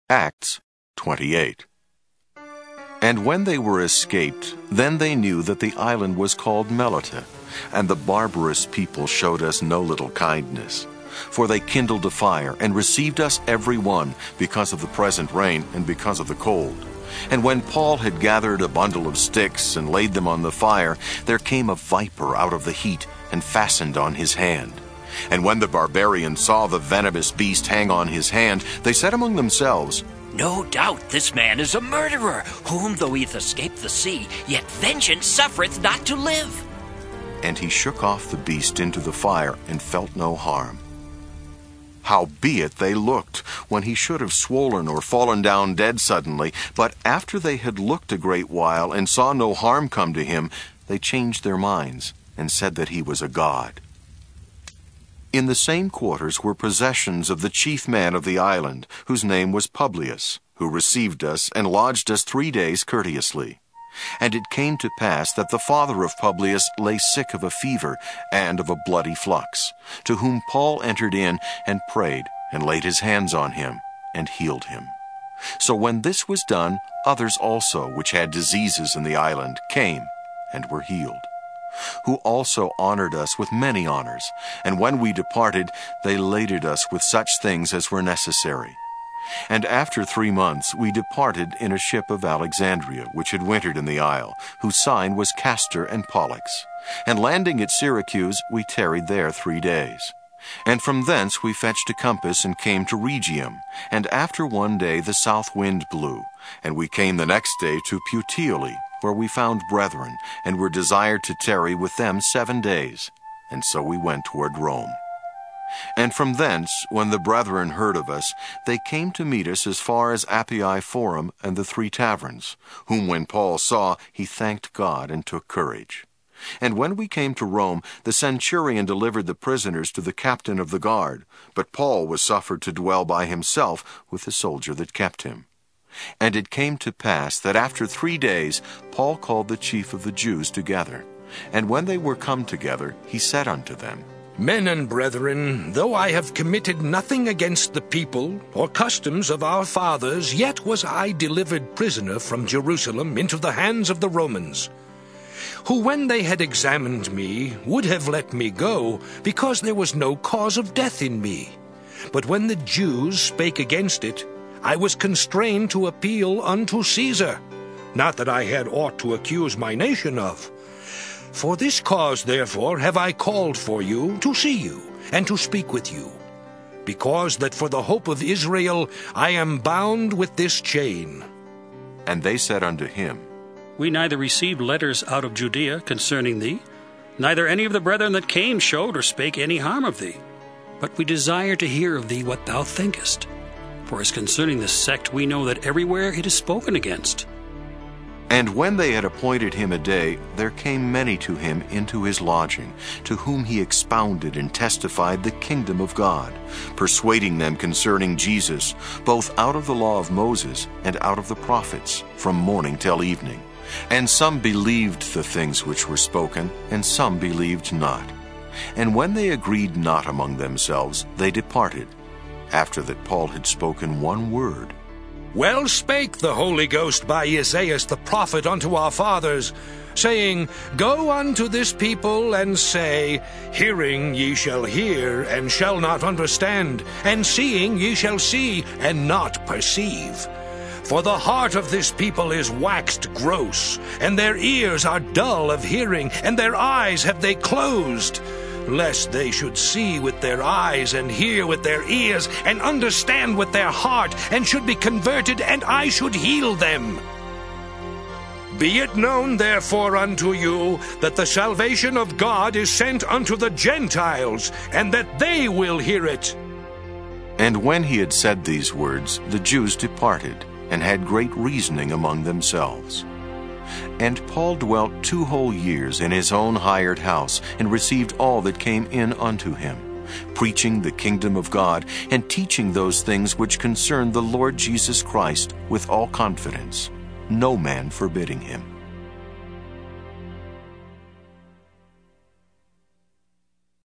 Acts 28. And when they were escaped, then they knew that the island was called Melita, and the barbarous people showed us no little kindness. For they kindled a fire, and received us every one, because of the present rain, and because of the cold. And when Paul had gathered a bundle of sticks, and laid them on the fire, there came a viper out of the heat, and fastened on his hand. And when the barbarians saw the venomous beast hang on his hand, they said among themselves, No doubt this man is a murderer, whom though he hath escaped the sea, yet vengeance suffereth not to live. And he shook off the beast into the fire, and felt no harm. Howbeit they looked, when he should have swollen or fallen down dead suddenly. But after they had looked a great while, and saw no harm come to him, they changed their minds, and said that he was a god. In the same quarters were possessions of the chief man of the island, whose name was Publius, who received us and lodged us 3 days courteously. And it came to pass that the father of Publius lay sick of a fever and of a bloody flux, to whom Paul entered in and prayed, and laid his hands on him, and healed him. So when this was done, others also, which had diseases in the island, came and were healed, who also honored us with many honors. And when we departed, they laded us with such things as were necessary. And after 3 months we departed in a ship of Alexandria, which had wintered in the isle, whose sign was Castor and Pollux. And landing at Syracuse, we tarried there 3 days. And from thence we fetched a compass and came to Rhegium. And after 1 day the south wind blew, and we came the next day to Puteoli, where we found brethren, and were desired to tarry with them 7 days. And so we went toward Rome. And from thence, when the brethren heard of us, they came to meet us as far as Appii Forum and the 3 taverns, whom when Paul saw, he thanked God and took courage. And when we came to Rome, the centurion delivered the prisoners to the captain of the guard, but Paul was suffered to dwell by himself with the soldier that kept him. And it came to pass that after 3 days Paul called the chief of the Jews together. And when they were come together, he said unto them, Men and brethren, though I have committed nothing against the people or customs of our fathers, yet was I delivered prisoner from Jerusalem into the hands of the Romans, who when they had examined me would have let me go, because there was no cause of death in me. But when the Jews spake against it, I was constrained to appeal unto Caesar, not that I had aught to accuse my nation of. For this cause, therefore, have I called for you to see you, and to speak with you, because that for the hope of Israel I am bound with this chain. And they said unto him, We neither received letters out of Judea concerning thee, neither any of the brethren that came showed or spake any harm of thee. But we desire to hear of thee what thou thinkest. For as concerning this sect we know that everywhere it is spoken against. And when they had appointed him a day, there came many to him into his lodging, to whom he expounded and testified the kingdom of God, persuading them concerning Jesus, both out of the law of Moses and out of the prophets, from morning till evening. And some believed the things which were spoken, and some believed not. And when they agreed not among themselves, they departed, after that Paul had spoken 1 word. Well spake the Holy Ghost by Isaiah the prophet unto our fathers, saying, Go unto this people, and say, Hearing ye shall hear, and shall not understand, and seeing ye shall see, and not perceive. For the heart of this people is waxed gross, and their ears are dull of hearing, and their eyes have they closed, lest they should see with their eyes, and hear with their ears, and understand with their heart, and should be converted, and I should heal them. Be it known therefore unto you, that the salvation of God is sent unto the Gentiles, and that they will hear it. And when he had said these words, the Jews departed, and had great reasoning among themselves. And Paul dwelt 2 whole years in his own hired house, and received all that came in unto him, preaching the kingdom of God, and teaching those things which concern the Lord Jesus Christ with all confidence, no man forbidding him.